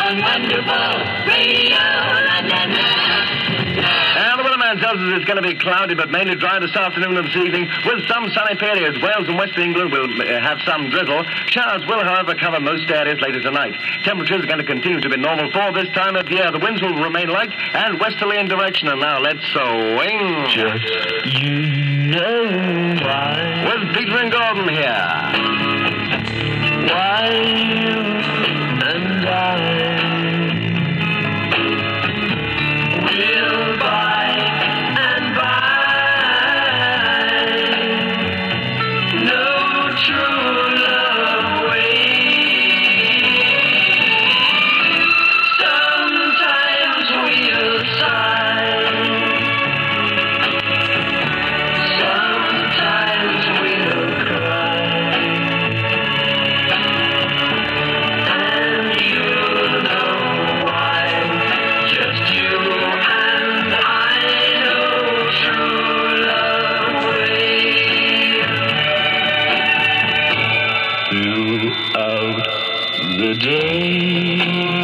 Wonderful Radio London. And the weatherman tells us it's going to be cloudy but mainly dry this afternoon and this evening with some sunny periods. Wales and West England will have some drizzle. Showers will, however, cover most areas later tonight. Temperatures are going to continue to be normal for this time of year. The winds will remain light and westerly in direction. And now let's swing. Just you know why. With Peter and Gordon here. Why you and I will by and by no true love waits. Sometimes we'll sigh, sometimes we'll cry. The day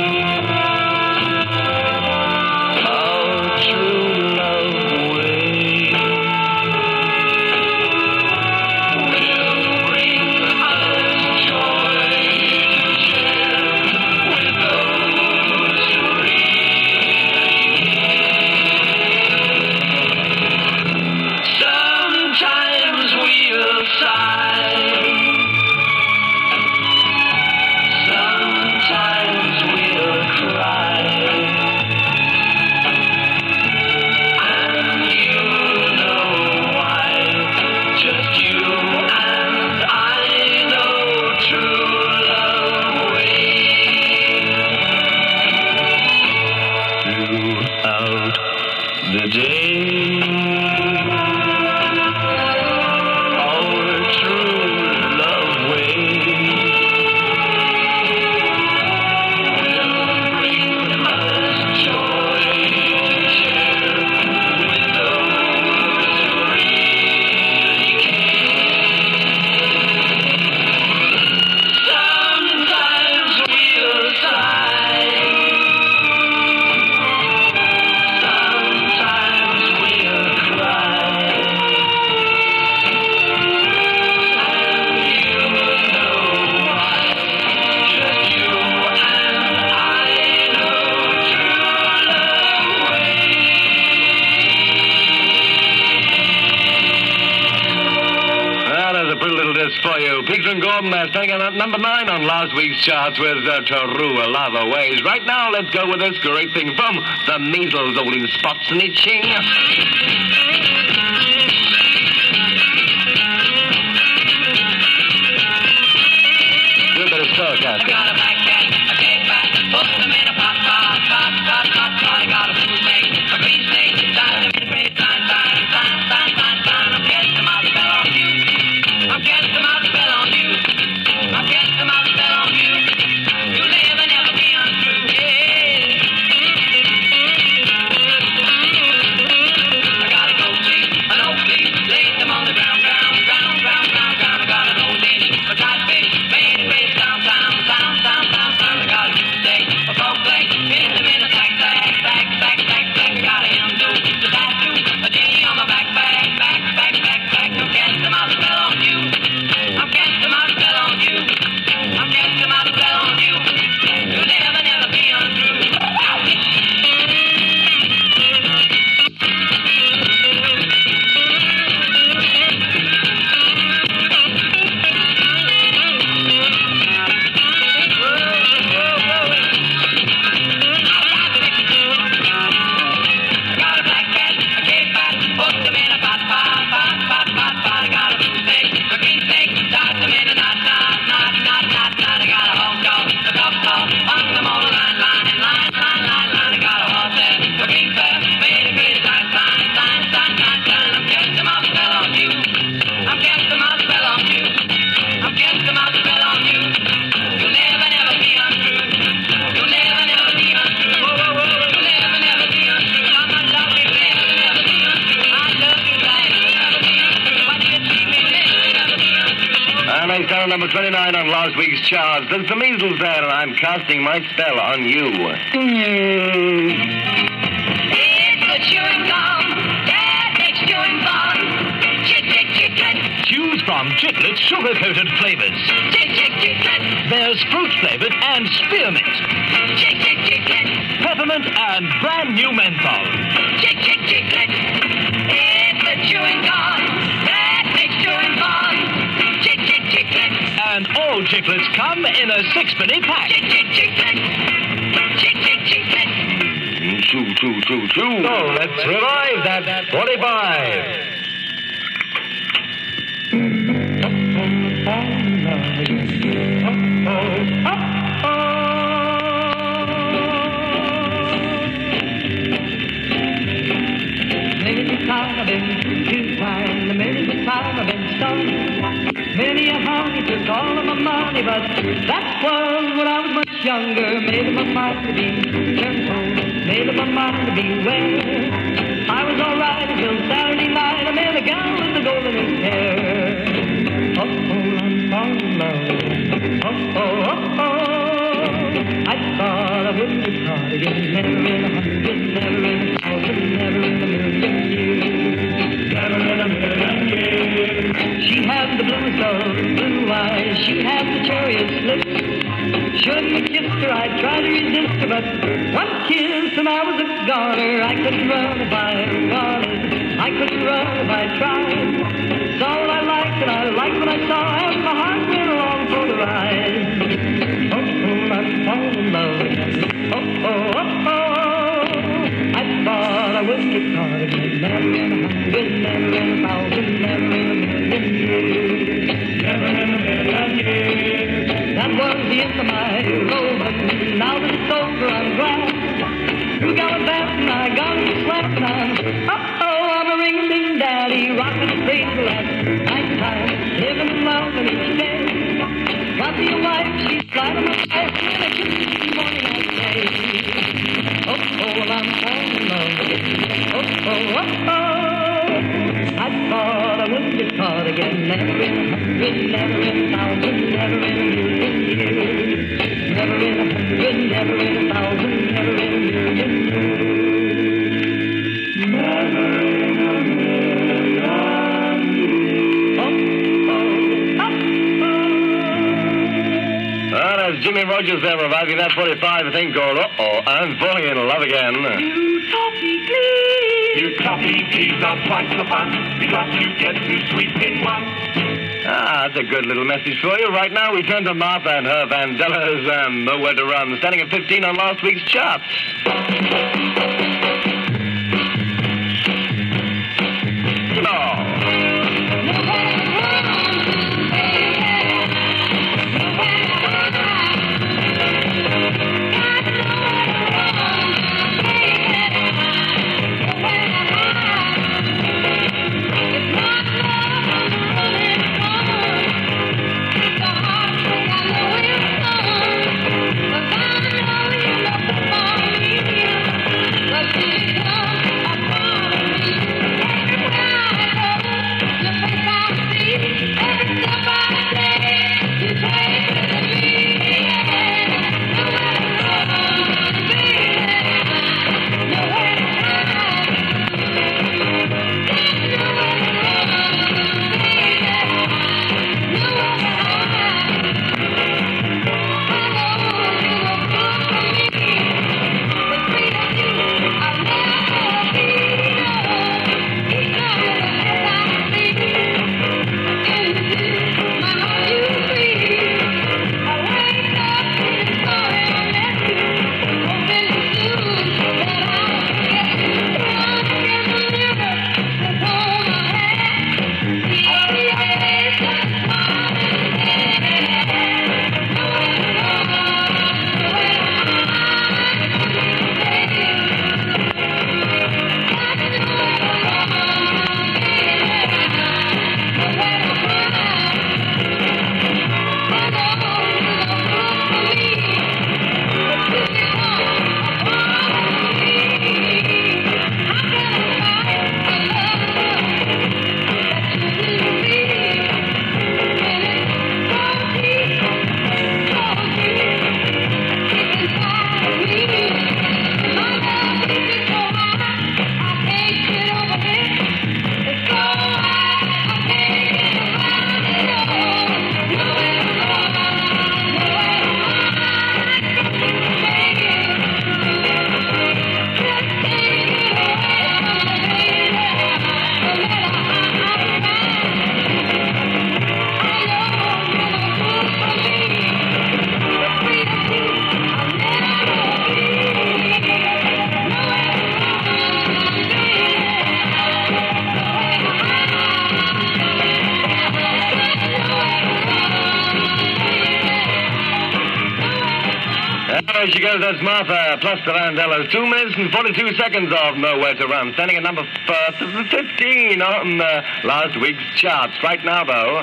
our true love waits will bring us joy to share with those who really care. Sometimes we'll sigh. Sometimes we'll cry, and you know why. Just you and I know true love waits. Throughout the day, our true love waits. For you, Peter and Gordon there, standing at number 9 on last week's charts with Tarua Lava Ways. Right now, let's go with this great thing from the measles, all in spots and itching. Do a bit of forecasting. I got a black cat, a big bat, put them in a pot, pot, pot, pot, pot, pot. I got a blue snake, a green snake, died in great time, time, time, time, time, time. I'm getting the mouse spell on you. I'm getting the mouse spell on you. I'm getting the mouse spell on you. You live and never be untrue, yeah. I got a gold leaf, an oak leaf, laid them on the ground, ground, ground, ground, ground, ground. I got an old dish, a tight fish, main fish, down, down, down, down, down, down. I got a goose egg, a frog leg. number 29 on last week's charts. There's the measles there, and I'm casting my spell on you. It's the chewing gum that makes chewing fun. Chick-chick-chick-chick. Choose from Chiclet sugar-coated flavors. Chick-chick-chick-chick. There's fruit-flavored and spearmint, Chick-chick-chick-chick. peppermint, and brand new menthol. Chick-chick-chick-chick. It's the chewing gum that makes chewing fun. Chick-chick-chick-chick. And all Chiclets come in a 6-penny pack. Chick-chick-chick-chick. Chick-chick-chick-chick. Choo, choo, choo, choo. So let's revive that 45. Many a time I've been too kind, many a time I've been stung. Many a honey took all of my money, but that was when I was much younger. Made up my mind to be turned home, made up my mind to beware. I was all right until Saturday night. I met a gal with the golden hair. Oh, I'm falling in love. Oh. I thought I wouldn't get caught again. Never in 100, never in 1,000, never in a million years. Never in a million years. She had the bluest of blue eyes. She had the cherriest lips. Shouldn't have kissed her. I tried to resist her, but one kiss and I was a goner. I couldn't run if I wanted. I couldn't run if I tried. Saw what I liked and I liked what I saw, and my heart went along for the ride. I'm falling in love again. Oh. I thought I wouldn't get caught again. Never in 100, never in 1,000, never in a million years. Never in a million years. That was the end of my roving. Now that it's over, I'm glad. You got a bat and I got a slap and I'm a ring-a-ding daddy, rocking the cradle at nighttime, living and loving each day. Got me a wife, she's flying on my life, and I kiss her each morning I say, I'm falling in love again. I thought I wouldn't get caught again. Never in 100, never in 1,000, never in a million years. Never in 100, never in 1,000, never in a million years. Never in a million years. Well, there's Jimmy Rogers there reviving that 45 thing called Uh-oh, I'm falling in love again. You toffee, please. You toffee please are twice the fun because you get two sweets in one. Ah, that's a good little message for you. Right now, we turn to Martha and her Vandellas and Nowhere to Run, standing at 15 on last week's charts. There she goes, that's Martha, plus the Vandellas. 2 minutes and 42 seconds of Nowhere to Run. Standing at number 15 on last week's charts. Right now, though,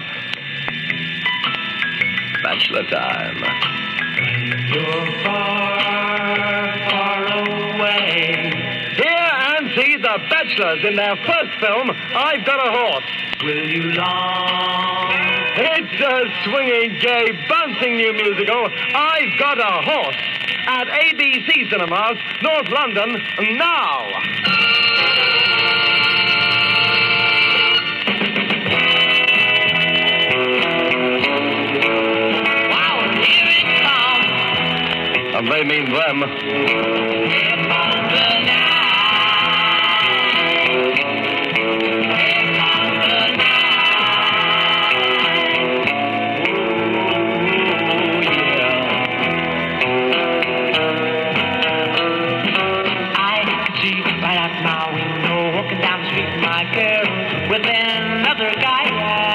Bachelor time. You're far, far away. Hear and see the Bachelors in their first film, I've Got a Horse. Will you long? It's a swinging, gay, bouncing new musical, I've Got a Horse, at ABC Cinemas, North London, now. Wow, here it comes. And they mean them. Here comes the night. Here comes the night. I see right out my window, walking down the street, my girl with another guy.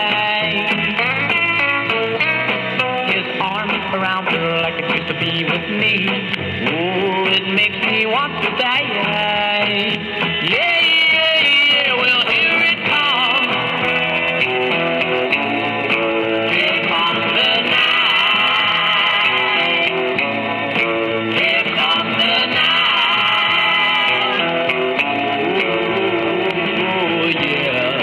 His arms around her like it used to be with me. Oh, it makes me want to die. Yeah, yeah, yeah. Well, here it comes. Here comes the night. Here comes the night. Oh, yeah.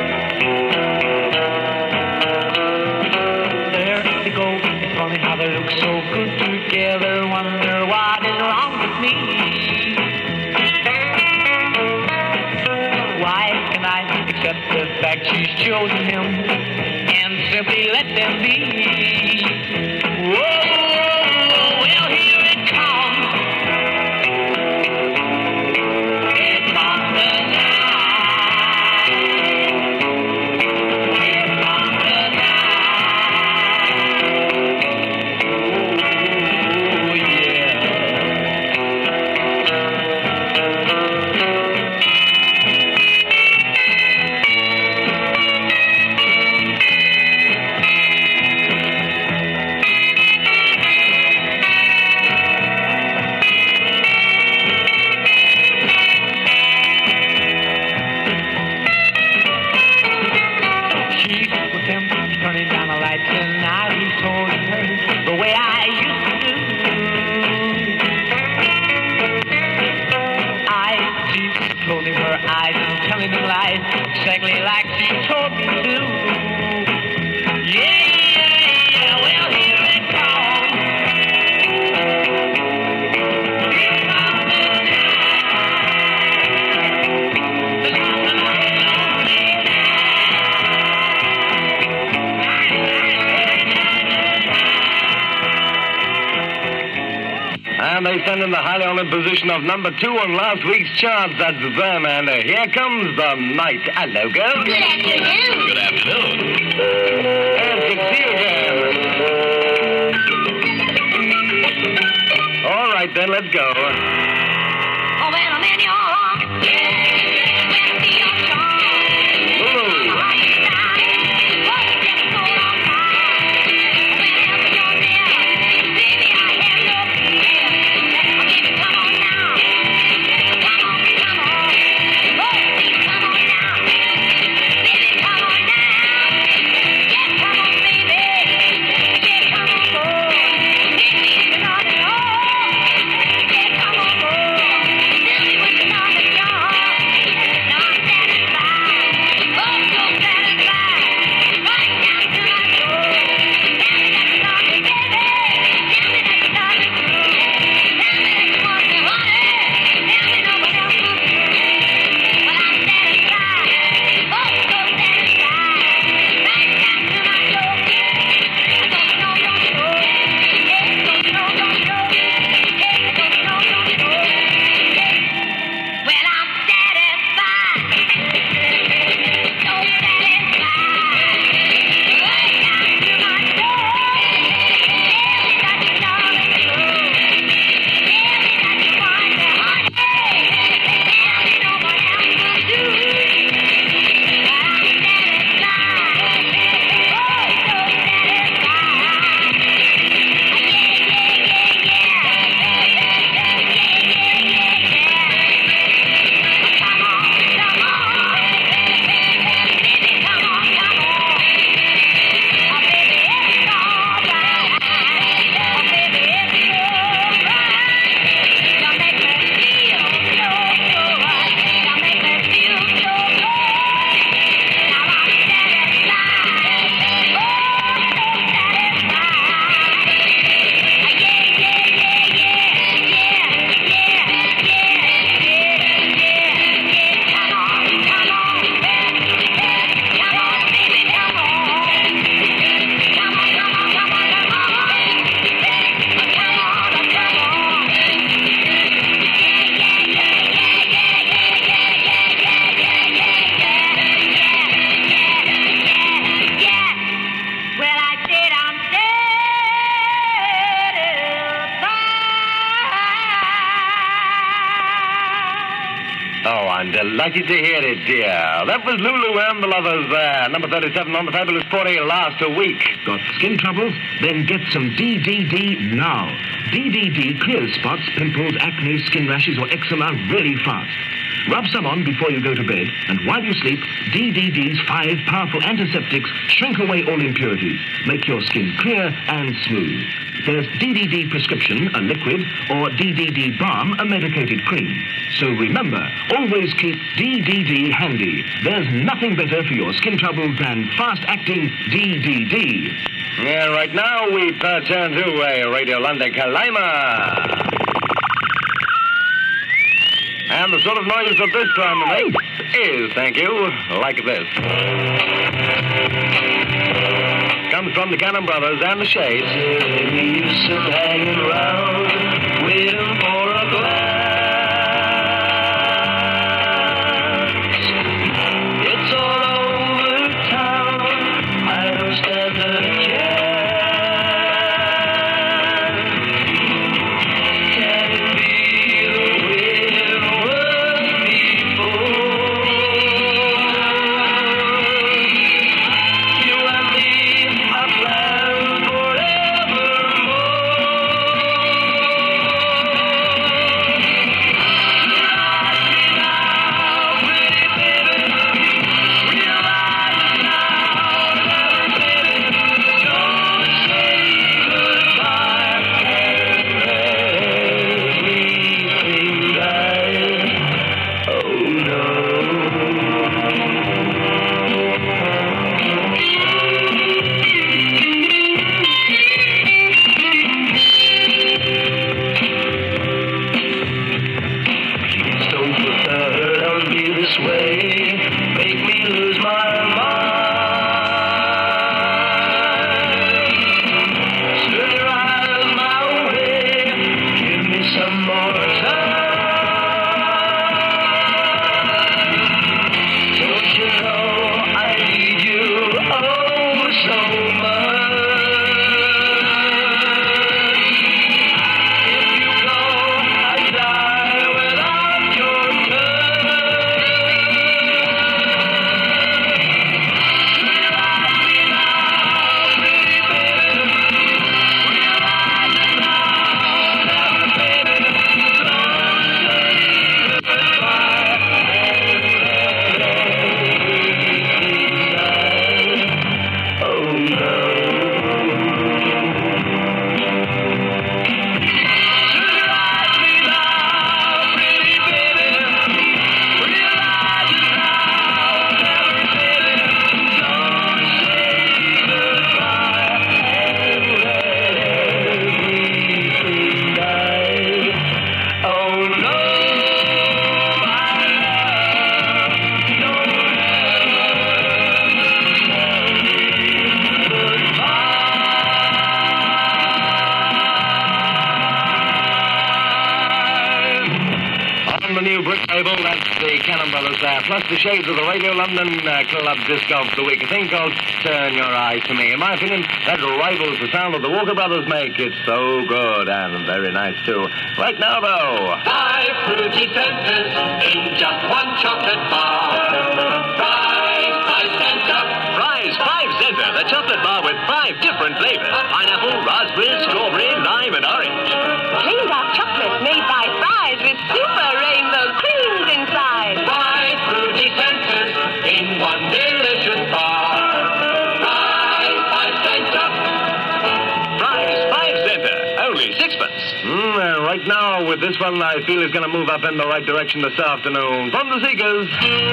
There they go. It's funny how they look so good together. Wonder what is wrong with me. Why can I accept the fact she's chosen him and simply let them be? Whoa, well, here it comes. Here comes the night. Here comes the night. Oh, yeah. She's with him, turning down the lights, and now he's holding her the way I used to do. I see closing her eyes and telling him lies, exactly like she told me to. Yeah, yeah, yeah, well, here it comes. Here comes the night. The lonely And they stand in the highly honored position of number 2 on last week's charts. That's them, and here comes the night. Hello, girls. Good afternoon. Good afternoon. And good to see you again. All right, then, let's go. Oh, when I'm in your arms, when I feel your charm, Ooh. my heart is dying, what a so long time. Whenever you're there, baby, I have no fear. Oh, baby, come on now. Come on, come on. Oh, baby, come on now. Baby, come on now. Yeah, come on, baby. Yeah, come on, boy. Hit me with the naughty, oh. Yeah, come on, boy. Fill me with the naughty, I'm delighted to hear it, dear. That was Lulu and the Lovers there. Number 37 on the Fabulous 40 last a week. Got skin troubles? Then get some DDD now. DDD clears spots, pimples, acne, skin rashes, or eczema really fast. Rub some on before you go to bed, and while you sleep, DDD's 5 powerful antiseptics shrink away all impurities, make your skin clear and smooth. There's DDD prescription, a liquid, or DDD balm, a medicated cream. So remember, always keep DDD handy. There's nothing better for your skin troubles than fast-acting DDD. Yeah, right now we turn to a Radio London Kalima. And the sort of noise that this drum makes is, thank you, like this. Comes from the Cannon Brothers and the Shades. Hanging around, waiting for a glance. It's all over town. I don't stand a chance. Can it be the way it was before? You and me, our plan forevermore. Plus the Shades of the Radio London Club Disc of the Week. A thing called Turn Your Eyes to Me. In my opinion, that rivals the sound that the Walker Brothers make. It's so good and very nice, too. Right now, though. 5 fruity centers in just one chocolate bar. Fries, 5 cents up. Fries 5 Center, the chocolate bar with 5 different flavors. Pineapple, raspberry, strawberry, lime, and orange. Plain dark chocolate made by Fries with super rainbow creams inside. 5 fruity centers in one delicious bar. Fries, 5 cents up. Fries 5 Center, only 6pence. Right now, with this one, I feel is going to move up in the right direction this afternoon. From the Seekers.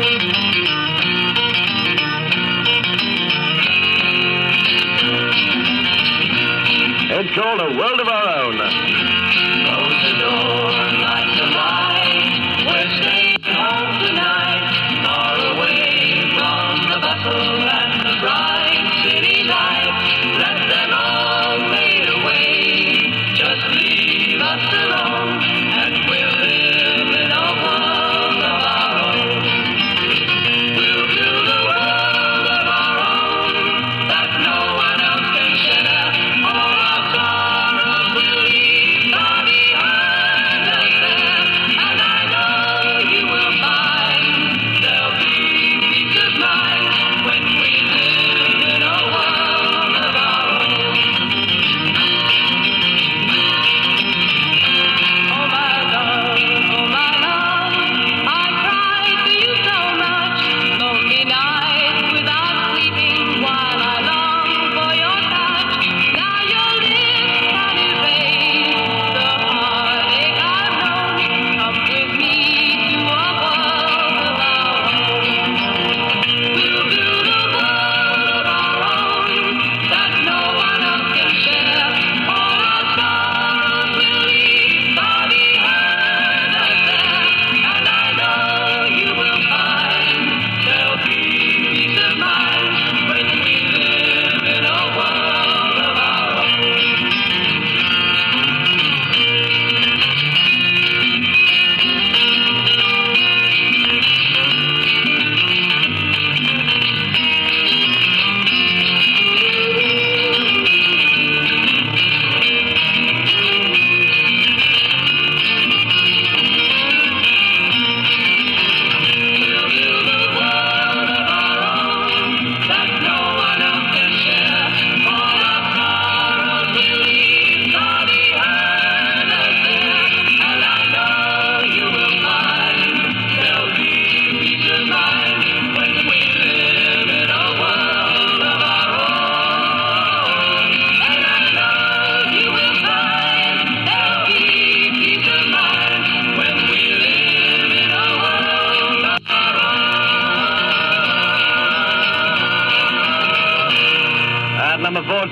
It's called A World of Our Own. Close the door, light the light. We're staying home tonight, far away from the bustle and the bright city life. Let them all fade away. Just leave us alone, and we'll live in a world of our own. We'll build a world of our own that no one else can share. All our sorrows will leave far behind us there, and I know you will find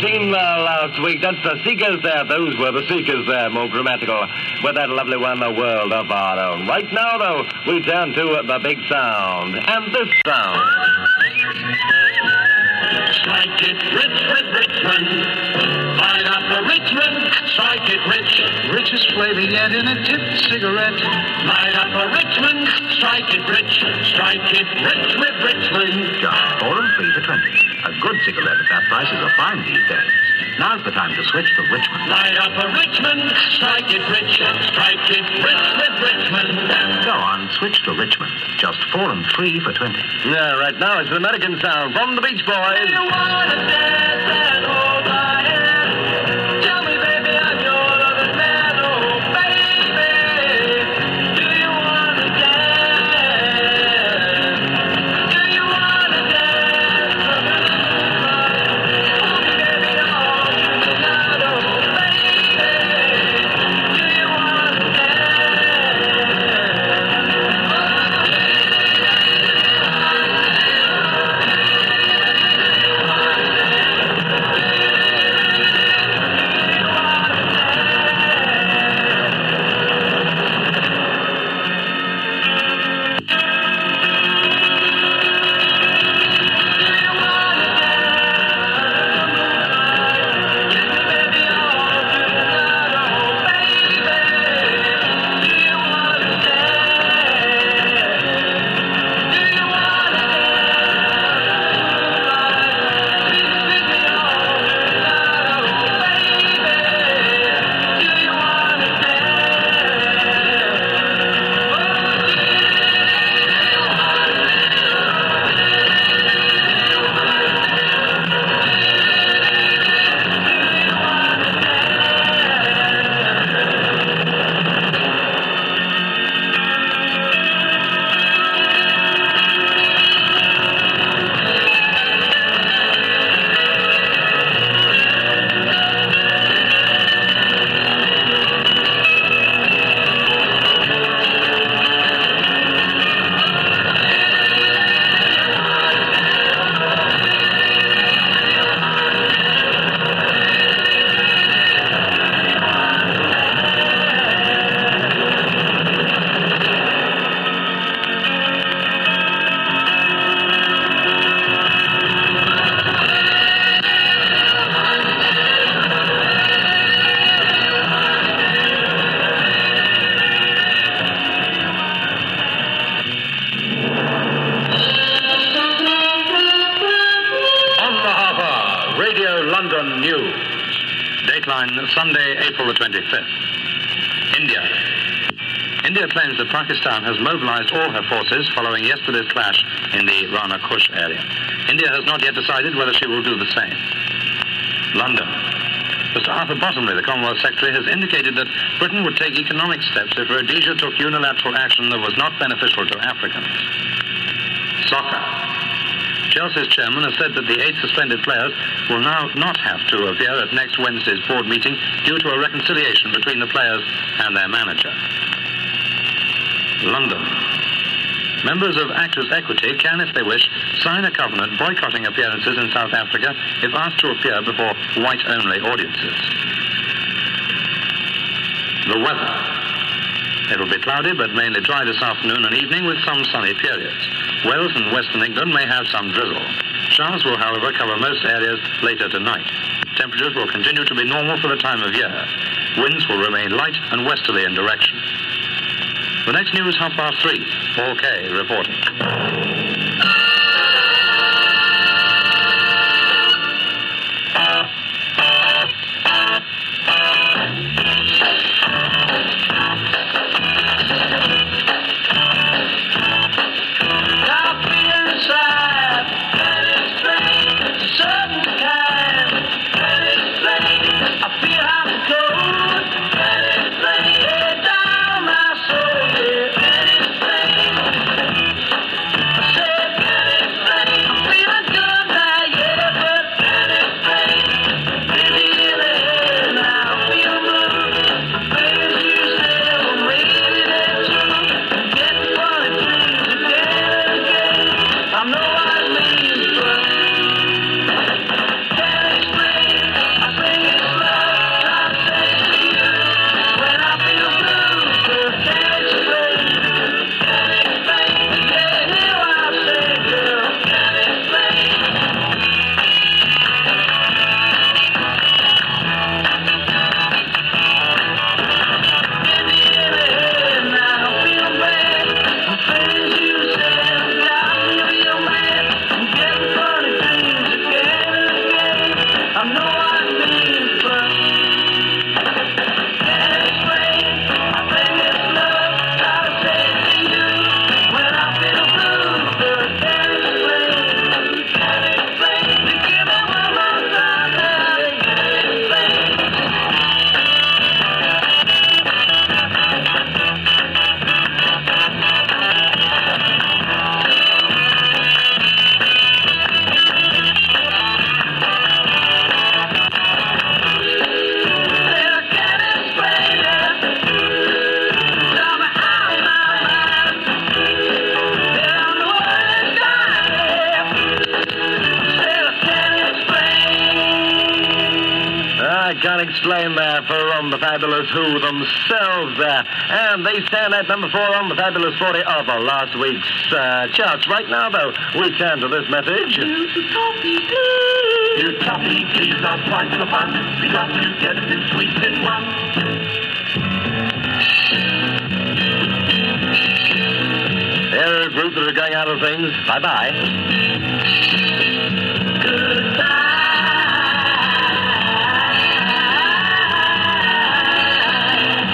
team last week. That's the Seekers there. Those were the Seekers there, more grammatical, with that lovely one, A World of Our Own. Right now, though, we turn to the big sound. And this sound. Strike it rich with Richmond. Light up for Richmond. Strike it rich. Richest flavor yet in a tipped cigarette. Light up for Richmond. Strike it rich. Strike it rich with Richmond. Just 4 and 3 for 20. A good cigarette at that price is a find these days. Now's the time to switch to Richmond. Light up for Richmond. Strike it rich. Strike it rich with Richmond. Go on, switch to Richmond. Just 4 and 3 for 20. Yeah, right now it's an American sound from the Beach Boys. You wanna dance and hold my hand? Tell me, baby, I'm your loving man. Oh, baby, do you wanna dance? Do you wanna dance? Hold me, baby, all tonight. Oh, baby, do you wanna London News. Dateline, Sunday, April the 25th. India. India claims that Pakistan has mobilized all her forces following yesterday's clash in the Rana Kush area. India has not yet decided whether she will do the same. London. Mr. Arthur Bottomley, the Commonwealth Secretary, has indicated that Britain would take economic steps if Rhodesia took unilateral action that was not beneficial to Africans. Soccer. Chelsea's chairman has said that the 8 suspended players will now not have to appear at next Wednesday's board meeting due to a reconciliation between the players and their manager. London. Members of Actors' Equity can, if they wish, sign a covenant boycotting appearances in South Africa if asked to appear before white-only audiences. The weather. It will be cloudy but mainly dry this afternoon and evening with some sunny periods. Wales and western England may have some drizzle. Showers will, however, cover most areas later tonight. Temperatures will continue to be normal for the time of year. Winds will remain light and westerly in direction. The next news, 3:30. Paul Kay reporting. Say explain there for On the Fabulous Who themselves there. And they stand at number 4 on the Fabulous 40 of last week's charts. Right now, though, we turn to this message. You toffee, please, not twice the fun, because you get it sweet in one. There are groups that are going out of things. Bye-bye.